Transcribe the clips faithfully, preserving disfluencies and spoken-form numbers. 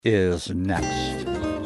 is next.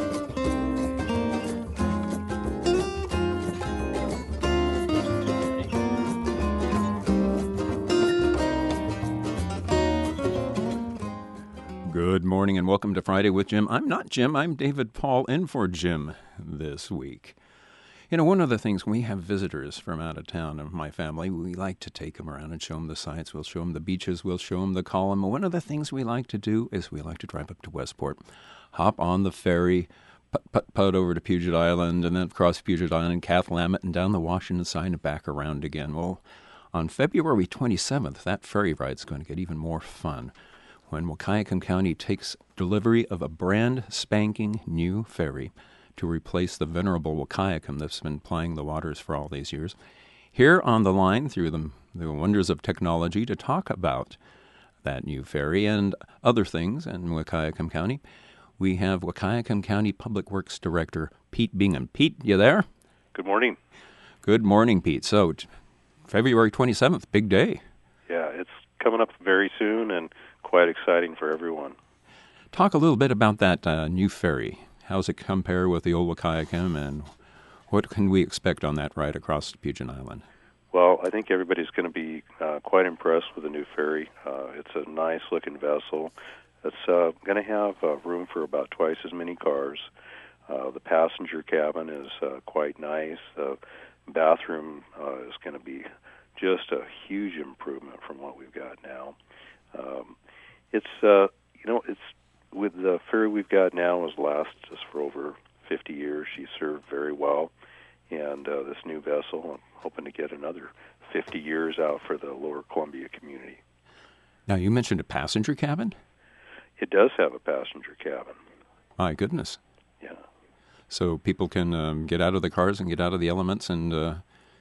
Good morning and welcome to Friday with Jim. I'm not Jim, I'm David Paul in for Jim this week. You know, one of the things, we have visitors from out of town of my family. We like to take them around and show them the sights. We'll show them the beaches. We'll show them the column. One of the things we like to do is we like to drive up to Westport, hop on the ferry, put, put, put over to Puget Island, and then across Puget Island, Cathlamet, and down the Washington side and back around again. Well, on February twenty-seventh, that ferry ride's going to get even more fun when Wahkiakum County takes delivery of a brand spanking new ferry to replace the venerable Wahkiakum that's been plying the waters for all these years. Here on the line, through the, the wonders of technology, to talk about that new ferry and other things in Wahkiakum County, we have Wahkiakum County Public Works Director Pete Bingham. Pete, you there? Good morning. Good morning, Pete. So, t- February twenty-seventh, big day. Yeah, it's coming up very soon and quite exciting for everyone. Talk a little bit about that uh, new ferry. How's it compare with the old Wahkiakum, and what can we expect on that ride across Puget Island? Well, I think everybody's going to be uh, quite impressed with the new ferry. Uh, it's a nice-looking vessel. It's uh, going to have uh, room for about twice as many cars. Uh, the passenger cabin is uh, quite nice. The bathroom uh, is going to be just a huge improvement from what we've got now. Um, it's, uh, you know, it's with the ferry we've got now has lasted us for over fifty years. She served very well, and uh, this new vessel, I'm hoping to get another fifty years out for the Lower Columbia community. Now, you mentioned a passenger cabin? It does have a passenger cabin. My goodness. Yeah. So people can um, get out of the cars and get out of the elements and uh,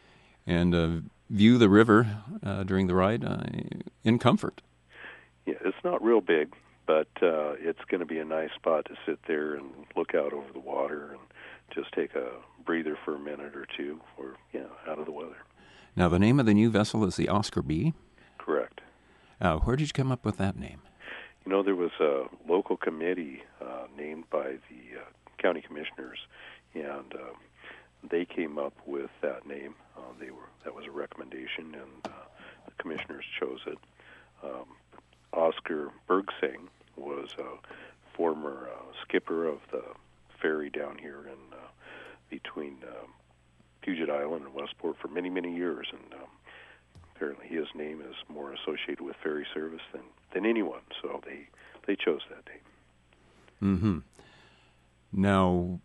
and uh, view the river uh, during the ride uh, in comfort. Yeah, it's not real big, but uh, it's going to be a nice spot to sit there and look out over the water and just take a breather for a minute or two, or yeah, out of the weather. Now, the name of the new vessel is the Oscar B. Correct. Uh, where did you come up with that name? You know, there was a local committee uh, named by the uh, county commissioners, and uh, they came up with that name. Uh, they were that was a recommendation, and uh, the commissioners chose it. Um, Oscar Bergsing was a former uh, skipper of the ferry down here in uh, between uh, Puget Island and Westport for many, many years, and um, apparently his name is more associated with ferry service than, than anyone, so they, they chose that name. Mm-hmm. Now,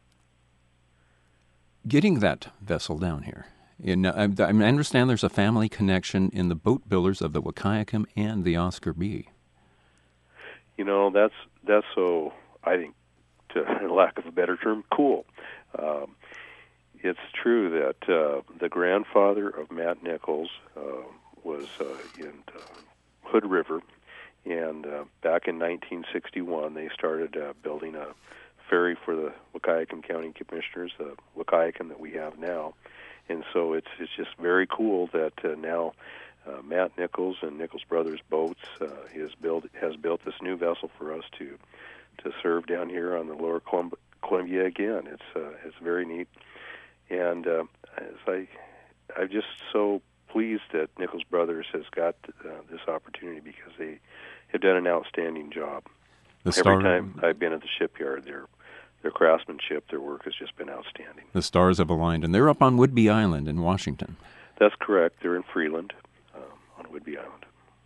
getting that vessel down here, in, I, I understand there's a family connection in the boat builders of the Wahkiakum and the Oscar B. You know, that's that's so, I think, to lack of a better term, cool. Um, it's true that uh, the grandfather of Matt Nichols uh, was uh, in uh, Hood River, and uh, back in nineteen sixty-one they started uh, building a ferry for the Wahkiakum County Commissioners, the Wahkiakum that we have now. And so it's it's just very cool that uh, now uh, Matt Nichols and Nichols Brothers Boats uh, has built has built this new vessel for us to to serve down here on the Lower Colum- Columbia again. It's uh, it's very neat, and uh, as I I'm just so pleased that Nichols Brothers has got uh, this opportunity because they have done an outstanding job. The Every star, time I've been at the shipyard, they're Their craftsmanship, their work has just been outstanding. The stars have aligned, and they're up on Whidbey Island in Washington. That's correct. They're in Freeland um, on Whidbey Island.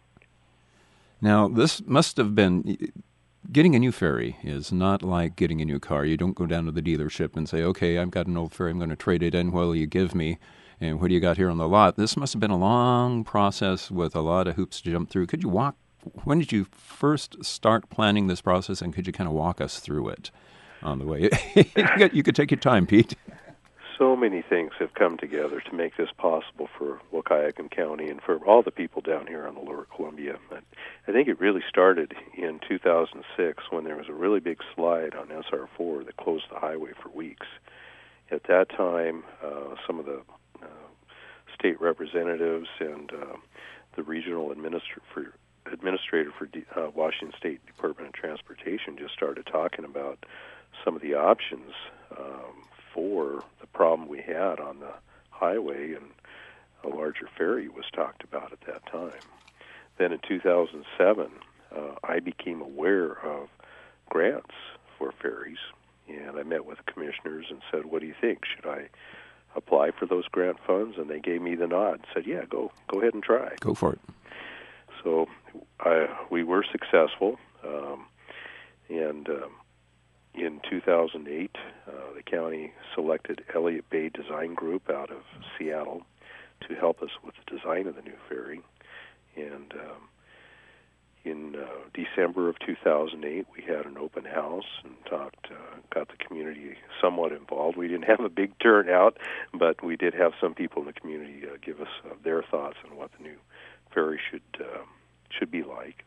Now, this must have been, getting a new ferry is not like getting a new car. You don't go down to the dealership and say, okay, I've got an old ferry, I'm going to trade it in. What will you give me? And what do you got here on the lot? This must have been a long process with a lot of hoops to jump through. Could you walk, when did you first start planning this process, and could you kind of walk us through it on the way? You could take your time, Pete. So many things have come together to make this possible for Wahkiakum County and for all the people down here on the Lower Columbia. But I think it really started in two thousand six when there was a really big slide on S R four that closed the highway for weeks. At that time, uh, some of the uh, state representatives and uh, the regional administrator for administrator for D, uh, Washington State Department of Transportation just started talking about some of the options um, for the problem we had on the highway, and a larger ferry was talked about at that time. Then in two thousand seven, uh, I became aware of grants for ferries, and I met with the commissioners and said, what do you think? Should I apply for those grant funds? And they gave me the nod and said, yeah, go go ahead and try. Go for it. So I, we were successful, um, and um, in two thousand eight, uh, the county selected Elliott Bay Design Group out of Seattle to help us with the design of the new ferry. And um, in uh, December of two thousand eight, we had an open house and talked, uh, got the community somewhat involved. We didn't have a big turnout, but we did have some people in the community uh, give us uh, their thoughts on what the new ferry should uh, should be like.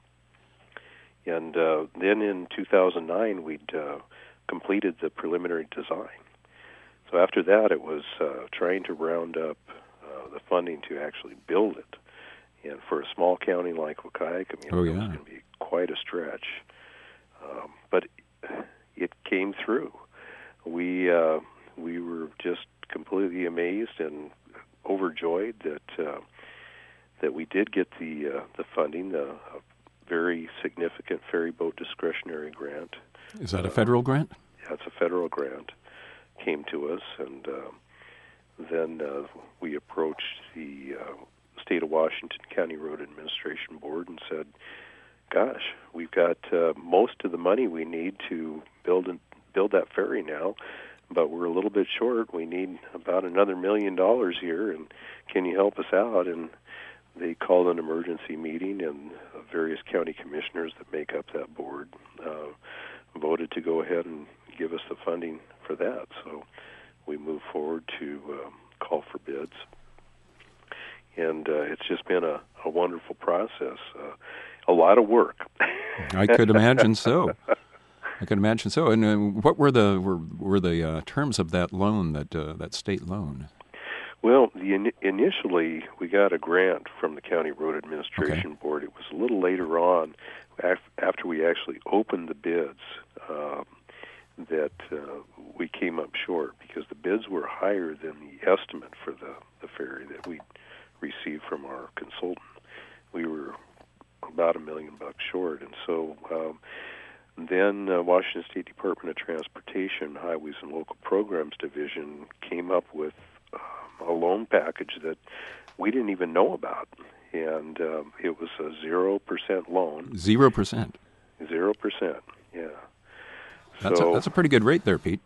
And uh, then in two thousand nine, we'd uh, completed the preliminary design. So after that, it was uh, trying to round up uh, the funding to actually build it. And for a small county like Wahkiakum, you know, oh, it yeah. was going to be quite a stretch. Um, but it came through. We uh, we were just completely amazed and overjoyed that uh, that we did get the uh, the funding, the uh, very significant ferry boat discretionary grant. Is that a federal uh, grant? Yeah, it's a federal grant. Came to us, and uh, then uh, we approached the uh, State of Washington County Road Administration Board and said, gosh, we've got uh, most of the money we need to build and build that ferry now, but we're a little bit short. We need about another million dollars here, and can you help us out? And they called an emergency meeting, and uh, various county commissioners that make up that board uh, voted to go ahead and give us the funding for that. So we moved forward to um, call for bids. And uh, it's just been a, a wonderful process. Uh, a lot of work. I could imagine so. I could imagine so. And uh, what were the were, were the uh, terms of that loan, that uh, that state loan? Well, the in- initially we got a grant from the County Road Administration okay. Board. It was a little later on, af- after we actually opened the bids, uh, that uh, we came up short because the bids were higher than the estimate for the, the ferry that we received from our consultant. We were about a million bucks short, and so um, then uh, Washington State Department of Transportation Highways and Local Programs Division came up with um, a loan package that we didn't even know about, and um, it was a zero percent loan. Zero percent. Zero percent. Yeah. That's so, a, that's a pretty good rate there, Pete.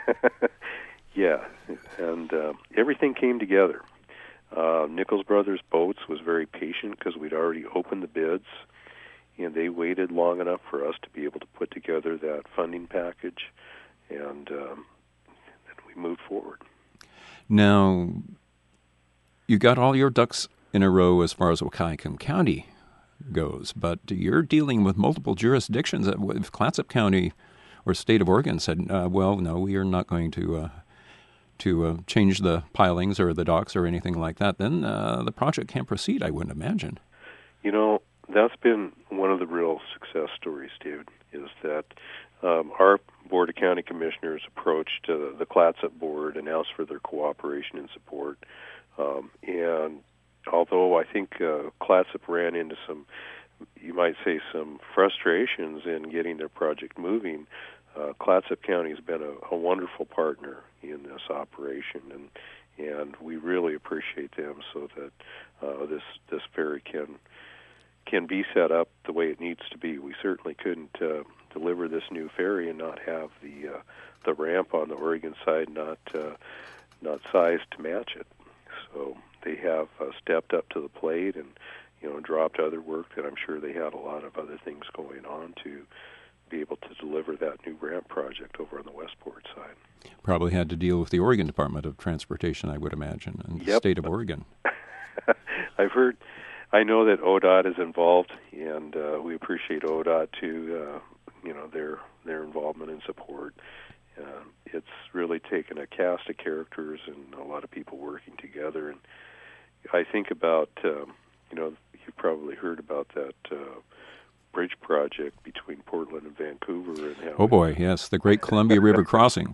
Yeah, and uh, everything came together. Uh, Nichols Brothers Boats was very patient because we'd already opened the bids, and they waited long enough for us to be able to put together that funding package, and um, then we moved forward. Now, you got all your ducks in a row as far as Wahkiakum County goes, but you're dealing with multiple jurisdictions. If Clatsop County or State of Oregon said, uh, well, no, we are not going to uh, to uh, change the pilings or the docks or anything like that, then uh, the project can't proceed, I wouldn't imagine. You know, that's been one of the real success stories, David, is that um, our Board of County Commissioners approached uh, the Clatsop Board and asked for their cooperation and support. Um, and although I think uh, Clatsop ran into some, you might say, some frustrations in getting their project moving, uh, Clatsop County has been a, a wonderful partner in this operation, and and we really appreciate them so that uh, this this ferry can can be set up the way it needs to be. We certainly couldn't uh, deliver this new ferry and not have the uh, the ramp on the Oregon side not uh, not sized to match it. So they have uh, stepped up to the plate and you know dropped other work that I'm sure they had a lot of other things going on to be able to deliver that new ramp project over on the Westport side. Probably had to deal with the Oregon Department of Transportation, I would imagine, and the yep. state of Oregon. I've heard, I know that O D O T is involved, and uh, we appreciate O D O T too, uh, you know, their their involvement and support. Uh, it's really taken a cast of characters and a lot of people working together. And I think about, um, you know, you've probably heard about that uh, bridge project between Portland and Vancouver. And how oh boy, yes, the Great Columbia River Crossing.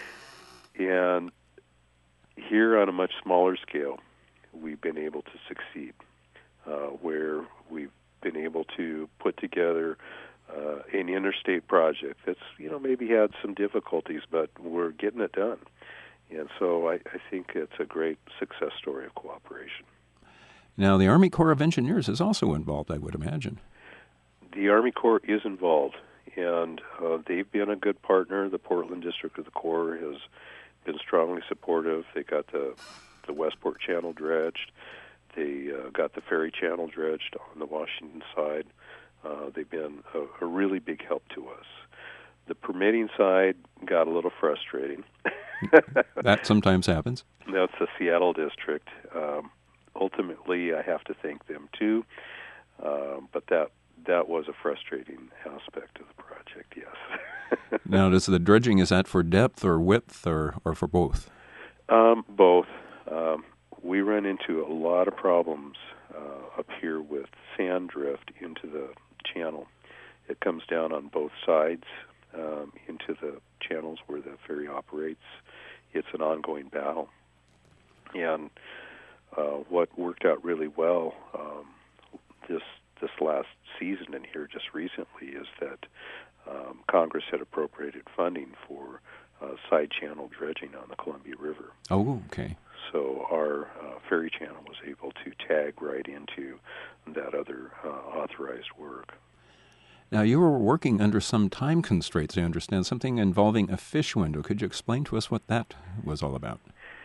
And here on a much smaller scale, we've been able to succeed, uh, where we've been able to put together uh, an interstate project that's, you know, maybe had some difficulties, but we're getting it done. And so I, I think it's a great success story of cooperation. Now, the Army Corps of Engineers is also involved, I would imagine. The Army Corps is involved, and uh, they've been a good partner. The Portland District of the Corps has been strongly supportive. They got the, the Westport Channel dredged. They uh, got the Ferry Channel dredged on the Washington side. Uh, they've been a, a really big help to us. The permitting side got a little frustrating. That sometimes happens. That's the Seattle District. Um, ultimately, I have to thank them too. Uh, but that that was a frustrating aspect of the project, yes. Now, does the dredging, is that for depth or width or, or for both? Um, both. Um, we run into a lot of problems uh, up here with sand drift into the channel. It comes down on both sides um, into the channels where the ferry operates. It's an ongoing battle. And uh, what worked out really well um, this this last season and here just recently is that um, Congress had appropriated funding for uh, side channel dredging on the Columbia River. Oh, okay. So our uh, ferry channel was able to tag right into that other uh, authorized work. Now, you were working under some time constraints, I understand, something involving a fish window. Could you explain to us what that was all about?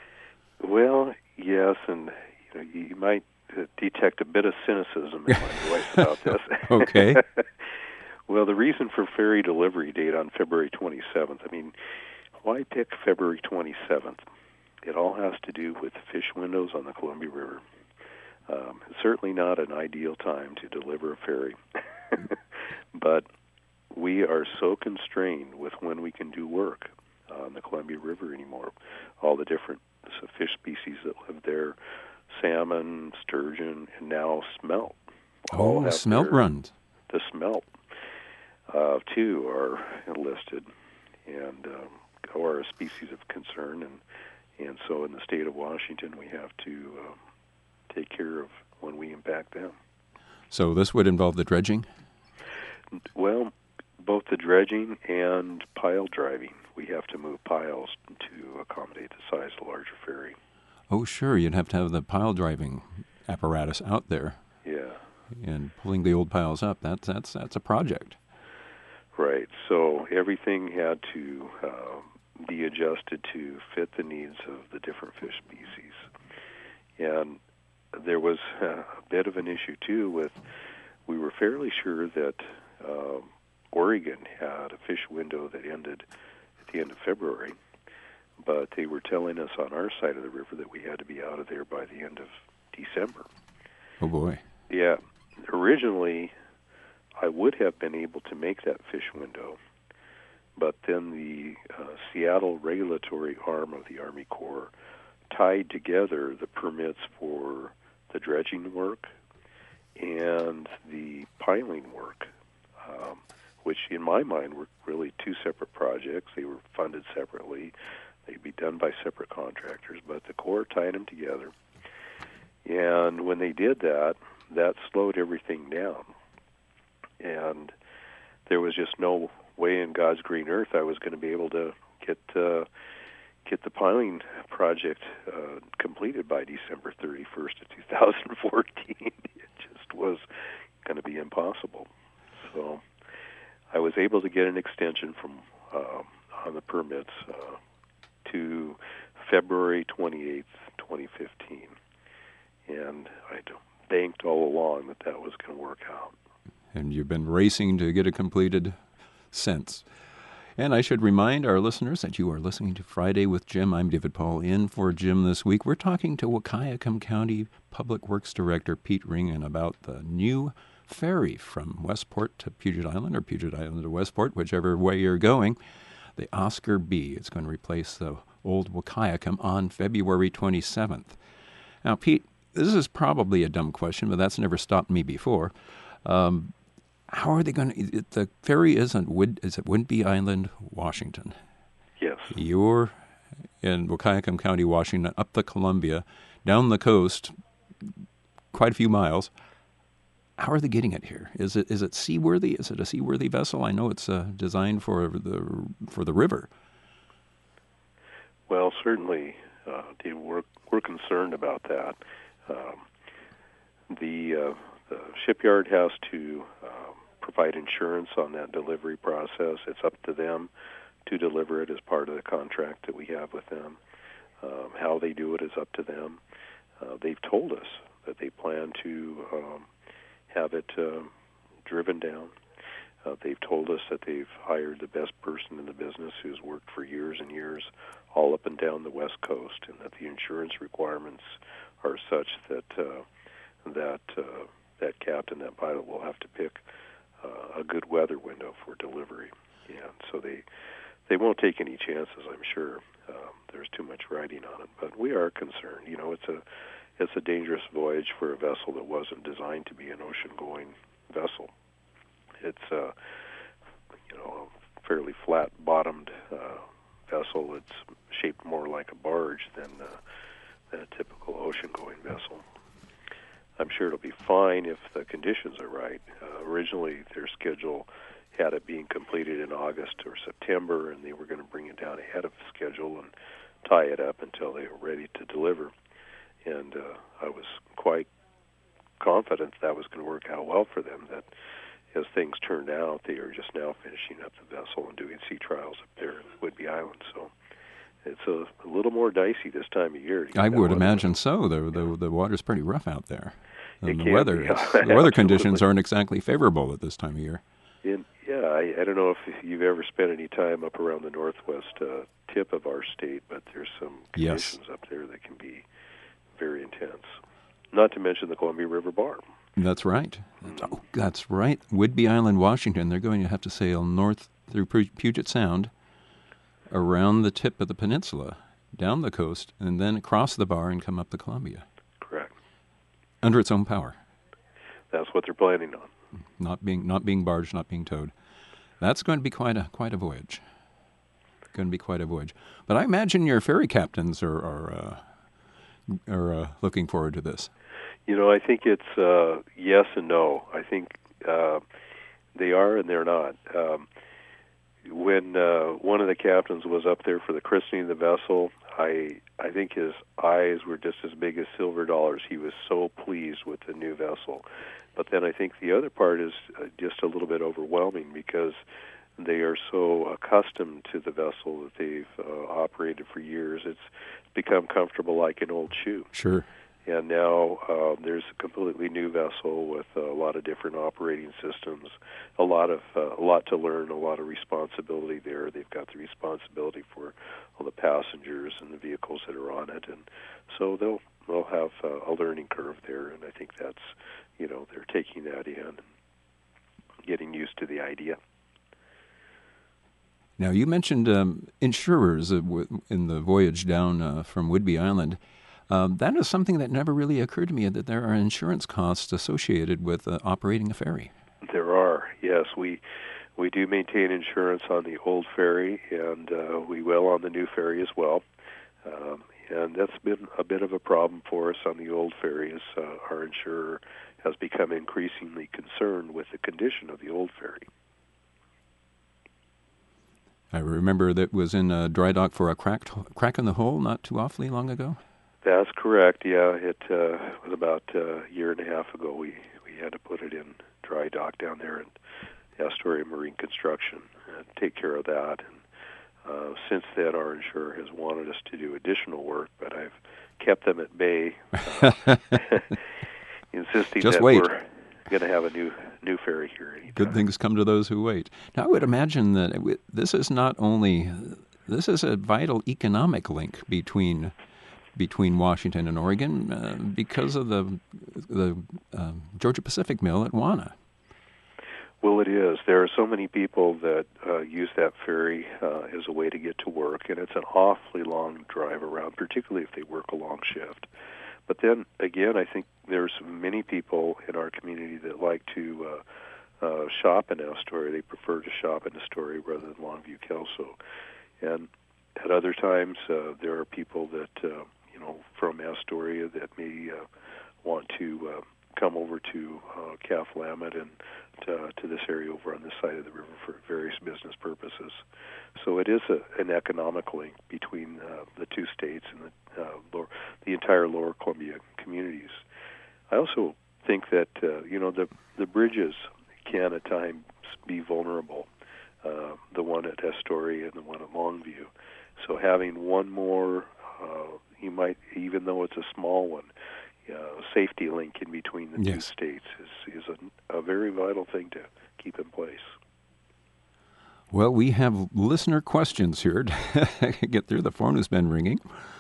Well, yes, and you know, you might uh, detect a bit of cynicism in my voice about this. Okay. Well, the reason for ferry delivery date on February twenty-seventh, I mean, why pick February twenty-seventh? It all has to do with fish windows on the Columbia River. Um, it's certainly not an ideal time to deliver a ferry. But we are so constrained with when we can do work on the Columbia River anymore. All the different fish species that live there, salmon, sturgeon, and now smelt. All Oh, have smelt their- runs. The smelt, uh, too, are listed and um, are a species of concern. And, and so in the state of Washington, we have to uh, take care of when we impact them. So this would involve the dredging? Well, both the dredging and pile driving. We have to move piles to accommodate the size of the larger ferry. Oh, sure. You'd have to have the pile driving apparatus out there. Yeah. And pulling the old piles up. That's that's that's a project. Right. So everything had to uh, be adjusted to fit the needs of the different fish species. And there was a bit of an issue, too, with we were fairly sure that uh, Oregon had a fish window that ended at the end of February, but they were telling us on our side of the river that we had to be out of there by the end of December. Oh, boy. Yeah. Originally, I would have been able to make that fish window, but then the uh, Seattle regulatory arm of the Army Corps tied together the permits for the dredging work and the piling work, um, which in my mind were really two separate projects. They were funded separately. They'd be done by separate contractors, but the Corps tied them together. And when they did that, that slowed everything down. And there was just no way in God's green earth I was going to be able to get uh, get the piling project uh, completed by December thirty-first of two thousand fourteen. It just was going to be impossible. So I was able to get an extension from uh, on the permits uh, to February twenty-eighth, twenty fifteen. And I banked all along that that was going to work out. And you've been racing to get it completed since. And I should remind our listeners that you are listening to Friday with Jim. I'm David Paul, in for Jim this week. We're talking to Wahkiakum County Public Works Director Pete Ringen about the new ferry from Westport to Puget Island, or Puget Island to Westport, whichever way you're going. The Oscar B. It's going to replace the old Wahkiakum on February twenty-seventh. Now, Pete, this is probably a dumb question, but that's never stopped me before. Um, how are they going to? The ferry is at Wood, is at Whidbey Island, Washington. Yes. You're in Wahkiakum County, Washington, up the Columbia, down the coast, quite a few miles. How are they getting it here? Is it is it seaworthy? Is it a seaworthy vessel? I know it's uh, designed for the for the river. Well, certainly, uh, we're we're concerned about that. Um, the uh, the shipyard has to um, provide insurance on that delivery process. It's up to them to deliver it as part of the contract that we have with them. Um, how they do it is up to them. Uh, they've told us that they plan to um, have it uh, driven down. Uh, they've told us that they've hired the best person in the business who's worked for years and years all up and down the West Coast, and that the insurance requirements are such that uh, that uh, that captain, that pilot, will have to pick uh, a good weather window for delivery. And so they they won't take any chances, I'm sure. Um, there's too much riding on it, but we are concerned. You know, it's a it's a dangerous voyage for a vessel that wasn't designed to be an ocean-going vessel. It's uh, you know a fairly flat-bottomed uh, vessel. It's shaped more like a barge than uh, than a typical ocean-going vessel. I'm sure it'll be fine if the conditions are right. Uh, originally, their schedule had it being completed in August or September, and they were going to bring it down ahead of schedule and tie it up until they were ready to deliver. And uh, I was quite confident that was going to work out well for them, that as things turned out, they are just now finishing up the vessel and doing sea trials up there in Whidbey Island. So it's a, a little more dicey this time of year. I would imagine so. The, the the water's pretty rough out there. And it the weather, be, is, the weather conditions aren't exactly favorable at this time of year. In, yeah, I, I don't know if you've ever spent any time up around the northwest uh, tip of our state, but there's some conditions yes. up there that can be very intense. Not to mention the Columbia River Bar. That's right. Oh, that's right. Whidbey Island, Washington. They're going to have to sail north through Puget Sound, around the tip of the peninsula, down the coast, and then across the bar and come up the Columbia. Correct. Under its own power. That's what they're planning on. Not being not being barged, not being towed. That's going to be quite a quite a voyage. Going to be quite a voyage. But I imagine your ferry captains are are uh, are uh, looking forward to this. You know, I think it's uh, yes and no. I think uh, they are and they're not. Um, when uh, one of the captains was up there for the christening of the vessel, I I think his eyes were just as big as silver dollars. He was so pleased with the new vessel. But then I think the other part is uh, just a little bit overwhelming, because they are so accustomed to the vessel that they've uh, operated for years. It's become comfortable like an old shoe. Sure. And now uh, there's a completely new vessel with a lot of different operating systems, a lot of uh, a lot to learn, a lot of responsibility there. They've got the responsibility for all the passengers and the vehicles that are on it, and so they'll they'll have uh, a learning curve there. And I think that's, you know, they're taking that in and getting used to the idea. Now, you mentioned um, insurers uh, w- in the voyage down uh, from Whidbey Island. Um, that is something that never really occurred to me, that there are insurance costs associated with uh, operating a ferry. There are, yes. We we do maintain insurance on the old ferry, and uh, we will on the new ferry as well. Um, and that's been a bit of a problem for us on the old ferry, as uh, our insurer has become increasingly concerned with the condition of the old ferry. I remember that was in a dry dock for a cracked, crack in the hull not too awfully long ago. That's correct, yeah. It uh, was about uh, a year and a half ago we, we had to put it in dry dock down there in Astoria Marine Construction and take care of that. And uh, since then, our insurer has wanted us to do additional work, but I've kept them at bay, uh, insisting Just that wait. we're going to have a new new ferry here anytime. Good things come to those who wait. Now, I would imagine that it, this is not only, this is a vital economic link between between Washington and Oregon uh, because of the the uh, Georgia Pacific Mill at Wana. Well, it is. There are so many people that uh, use that ferry uh, as a way to get to work, and it's an awfully long drive around, particularly if they work a long shift. but then again, I think there's many people in our community that like to uh, uh, shop in Astoria. They prefer to shop in Astoria rather than Longview Kelso. And at other times, uh, there are people that uh, you know from Astoria that may uh, want to uh, come over to uh, Calf Lamet and to, to this area over on this side of the river for various business purposes. So it is a, an economic link between uh, the two states and the, uh, lower, the entire Lower Columbia communities. I also think that uh, you know the the bridges can at times be vulnerable. Uh, the one at Astoria and the one at Longview. So having one more, uh, you might, even though it's a small one, uh, safety link in between the yes. two states is, is a, a very vital thing to keep in place. Well, we have listener questions here to get through. The phone has been ringing.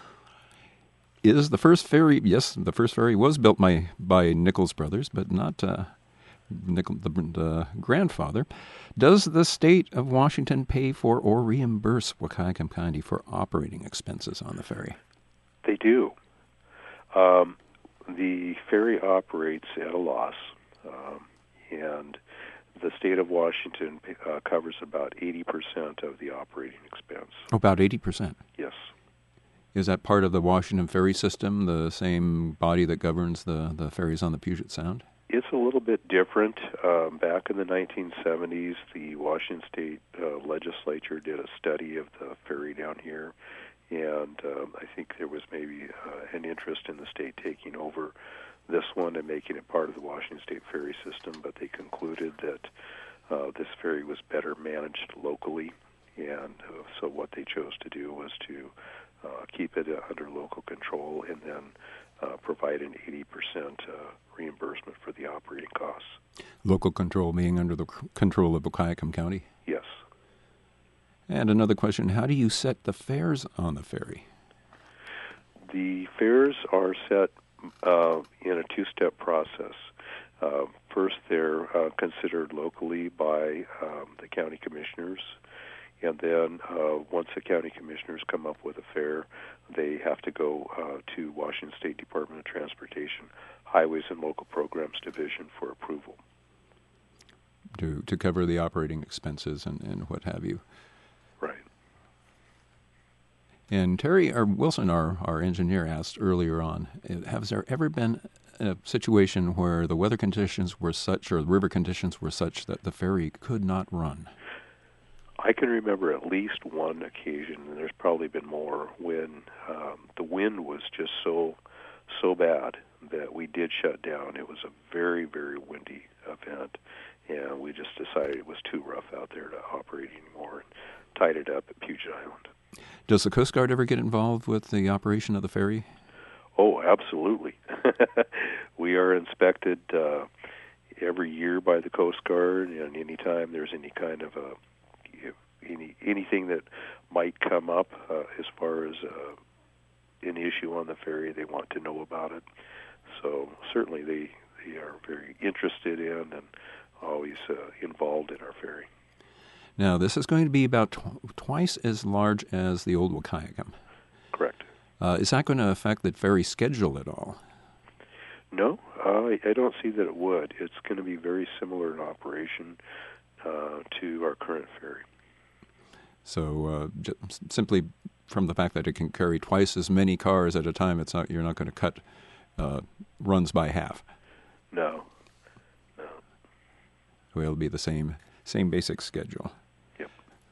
Is the first ferry, yes, the first ferry was built by, by Nichols Brothers, but not uh, Nichol, the, the grandfather. Does the state of Washington pay for or reimburse Wahkiakum County for operating expenses on the ferry? They do. Um, the ferry operates at a loss, um, and the state of Washington uh, covers about eighty percent of the operating expense. About eighty percent? Yes. Is that part of the Washington ferry system, the same body that governs the, the ferries on the Puget Sound? It's a little bit different. Um, back in the nineteen seventies, the Washington State uh, Legislature did a study of the ferry down here, and um, I think there was maybe uh, an interest in the state taking over this one and making it part of the Washington State ferry system, but they concluded that uh, this ferry was better managed locally, and uh, so what they chose to do was to uh, keep it uh, under local control and then uh, provide an eighty percent uh, reimbursement for the operating costs. Local control being under the c- control of Wahkiakum County? Yes. And another question, how do you set the fares on the ferry? The fares are set uh, in a two-step process. Uh, first, they're uh, considered locally by um, the county commissioners, and then uh, once the county commissioners come up with a fare, they have to go uh, to Washington State Department of Transportation, Highways and Local Programs Division for approval. To to cover the operating expenses and, and what have you. Right. And Terry or Wilson, our, our engineer, asked earlier on, has there ever been a situation where the weather conditions were such or the river conditions were such that the ferry could not run? I can remember at least one occasion, and there's probably been more, when um, the wind was just so so bad that we did shut down. It was a very, very windy event, and we just decided it was too rough out there to operate anymore and tied it up at Puget Island. Does the Coast Guard ever get involved with the operation of the ferry? Oh, absolutely. We are inspected uh, every year by the Coast Guard, and anytime there's any kind of a any anything that might come up uh, as far as uh, an issue on the ferry, they want to know about it. So certainly they they are very interested in and always uh, involved in our ferry. Now, this is going to be about tw- twice as large as the old Wahkiakum. Correct. Uh, is that going to affect the ferry schedule at all? No, uh, I don't see that it would. It's going to be very similar in operation uh, to our current ferry. So uh, just simply from the fact that it can carry twice as many cars at a time, it's not you're not going to cut uh, runs by half. No. No. Well, it'll be the same same basic schedule. Yep.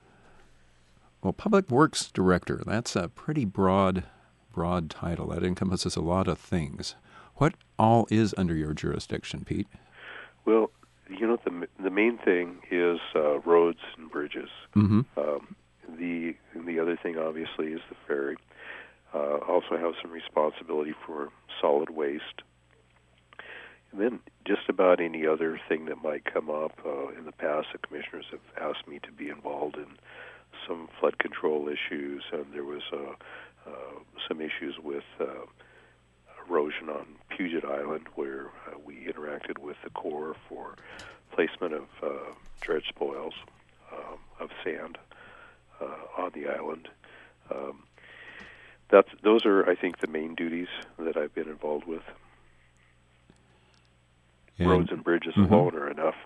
Well, Public Works Director, that's a pretty broad, broad title. That encompasses a lot of things. What all is under your jurisdiction, Pete? Well, you know, the the main thing is uh, roads and bridges. Mm-hmm. Um, the the other thing, obviously, is the ferry. Uh, also have some responsibility for solid waste. And then just about any other thing that might come up. Uh, in the past, the commissioners have asked me to be involved in some flood control issues, and there was uh, uh, some issues with uh, erosion on Puget Island, where uh, we interacted with the Corps for placement of uh, dredge spoils um, of sand uh, on the island. Um, that's those are, I think, the main duties that I've been involved with. And, roads and bridges mm-hmm. alone are enough.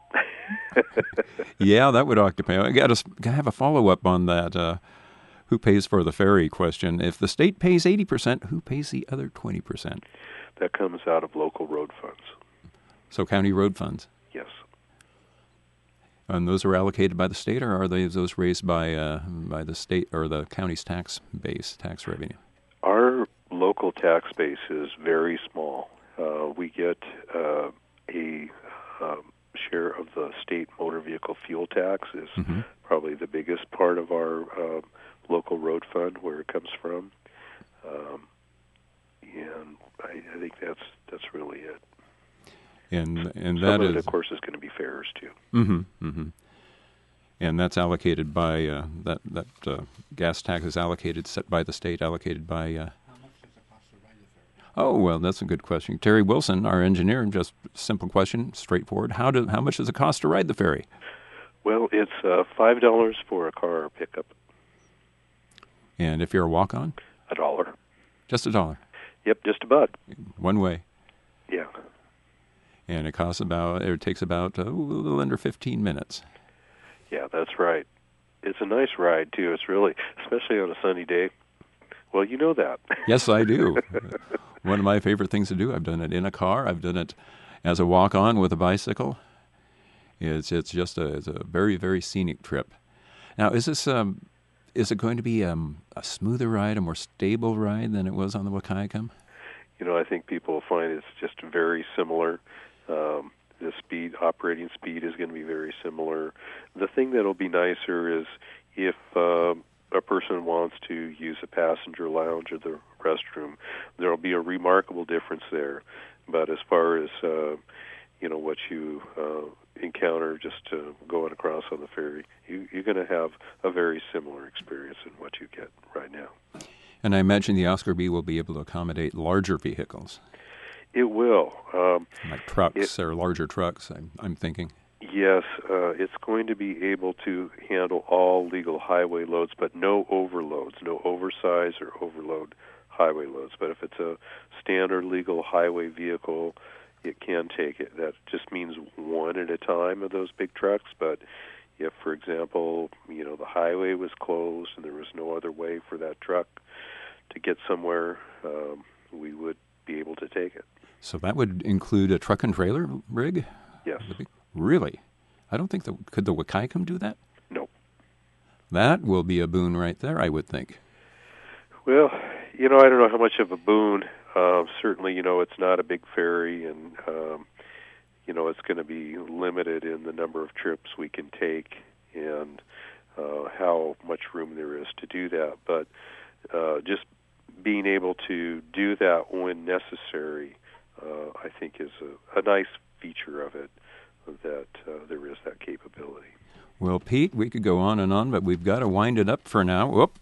Yeah, that would occupy. I got to have a follow-up on that. Uh, who pays for the ferry question? If the state pays eighty percent, who pays the other twenty percent? That comes out of local road funds. So county road funds? Yes. And those are allocated by the state, or are they those raised by uh, by the state or the county's tax base, tax revenue? Our local tax base is very small. Uh, we get uh, a um, share of the state motor vehicle fuel tax is mm-hmm. probably the biggest part of our uh, local road fund, where it comes from, um, and I, I think that's that's really it. And and Some that of is, it, of course, is going to be fares too. Mm-hmm. Mm-hmm. And that's allocated by uh, that that uh, gas tax is allocated, set by the state, allocated by. Uh, How much does it cost to ride the ferry? Oh well, that's a good question. Terry Wilson, our engineer, just simple question, straightforward. How do how much does it cost to ride the ferry? Well, it's uh, five dollars for a car or pickup. And if you're a walk-on? A dollar. Just a dollar? Yep, just about. One way? Yeah. And it costs about, it takes about uh, a little under fifteen minutes. Yeah, that's right. It's a nice ride, too. It's really, especially on a sunny day. Well, you know that. Yes, I do. One of my favorite things to do. I've done it in a car. I've done it as a walk-on with a bicycle. It's it's just a, it's a very, very scenic trip. Now, is this... Um, Is it going to be um, a smoother ride, a more stable ride than it was on the Wahkiakum? You know, I think people will find it's just very similar. Um, the speed, operating speed is going to be very similar. The thing that'll be nicer is if uh, a person wants to use a passenger lounge or the restroom, there'll be a remarkable difference there. But as far as, uh, you know, what you uh, encounter just uh, going across on the ferry, you, you're going to have a very similar experience in what you get right now. And I imagine the Oscar B will be able to accommodate larger vehicles. It will. Um, like trucks it, or larger trucks, I'm, I'm thinking. Yes, uh, it's going to be able to handle all legal highway loads, but no overloads, no oversize or overload highway loads. But if it's a standard legal highway vehicle, it can take it. That just means one at a time of those big trucks. But if, for example, you know, the highway was closed and there was no other way for that truck to get somewhere, um, we would be able to take it. So that would include a truck and trailer rig? Yes. Really? I don't think, the, could the Wahkiakum do that? No. That will be a boon right there, I would think. Well, you know, I don't know how much of a boon. Uh, certainly, you know, it's not a big ferry, and, um, you know, it's going to be limited in the number of trips we can take and uh, how much room there is to do that. But uh, just being able to do that when necessary, uh, I think, is a, a nice feature of it, that uh, there is that capability. Well, Pete, we could go on and on, but we've got to wind it up for now. Whoop.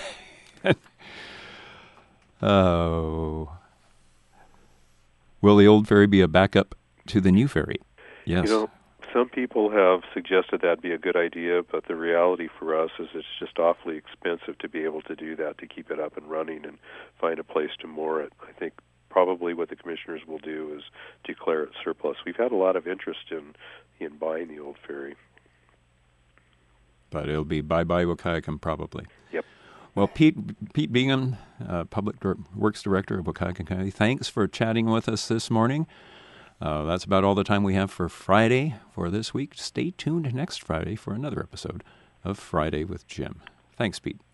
Oh. Will the old ferry be a backup to the new ferry? Yes. You know, some people have suggested that'd be a good idea, but the reality for us is it's just awfully expensive to be able to do that, to keep it up and running and find a place to moor it. I think probably what the commissioners will do is declare it surplus. We've had a lot of interest in, in buying the old ferry. But it'll be bye-bye Wahkiakum probably. Yep. Well, Pete Pete Bingham, uh, Public Dir- Works Director of Wahkiakum County, thanks for chatting with us this morning. Uh, that's about all the time we have for Friday for this week. Stay tuned next Friday for another episode of Friday with Jim. Thanks, Pete.